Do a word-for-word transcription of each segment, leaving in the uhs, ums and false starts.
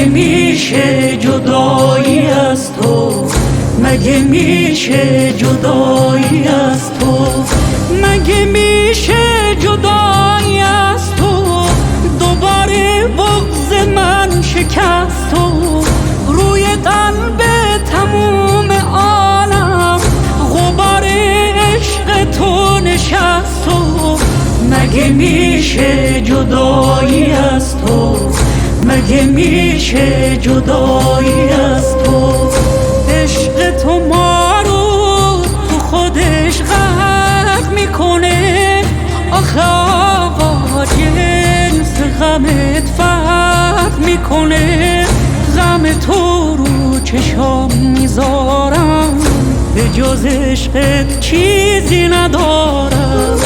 مگه میشه جدایی از تو، مگه میشه جدایی از تو، مگه میشه جدایی از تو، دوباره بغض من شکست تو، روی قلب تموم عالم غبار عشق تو نشست تو، مگه میشه جدایی از تو، مگه میشه جدایی از تو. عشق تو ما رو تو خودش غرق میکنه، آخه آقا جنس غمت فرق میکنه، غم تو رو چشام میذارم، به جز عشقت چیزی ندارم.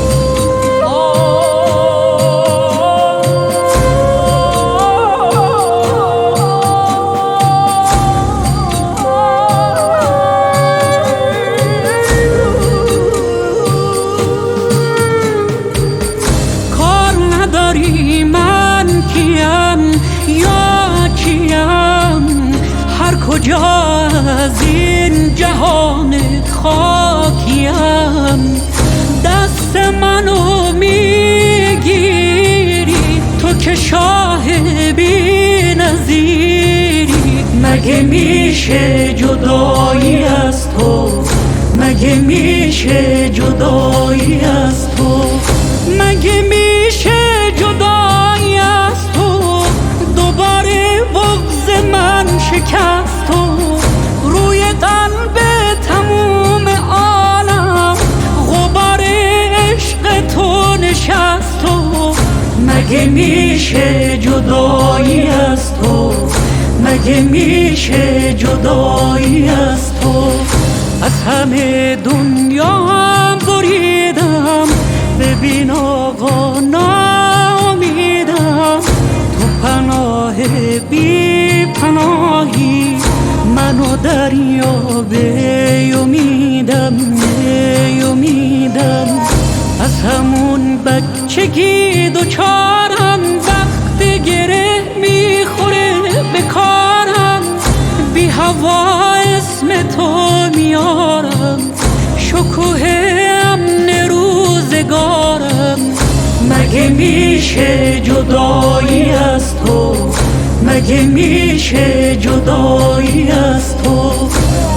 من کیم یا کیم، هر کجا از این جهان خاکیم، دست منو میگیری تو که شاه بی نظیری، مگه میشه جدایی از تو، مگه میشه جدایی از تو، مگه میشه جدایی از تو، دوباره بغض من شکست تو، روی قلب تموم عالم غبار عشق تو نشست تو، مگه میشه جدایی از تو، مگه میشه جدایی از تو. از همه دنیا هم بریدم، ببین آقا ناامیدم، تو پناه بی پناهی، منو دریا به امیدم به امیدم، از همون بچگی دوچارم، وقت گره میخوره به کارم، بی هوا اسم تو میارم، شکوه امن روزگارم، مگه میشه جدایی از تو، مگه میشه جدایی از تو.